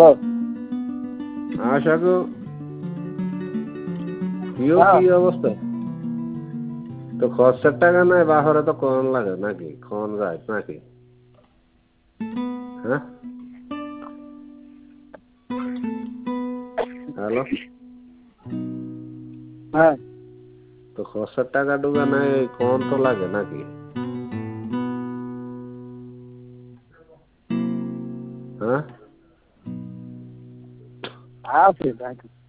Hello. আশা গো প্রিয় হ্যাঁ। কি অবস্থা? তো খরচের টাকা নাই বাহরে তো কম লাগে নাকি কম যায় নাকি? হ্যাঁ হ্যালো। হ্যাঁ। তো খরচের টাকা ডুবা নাই কম তো লাগে নাকি? হ্যাঁ আছে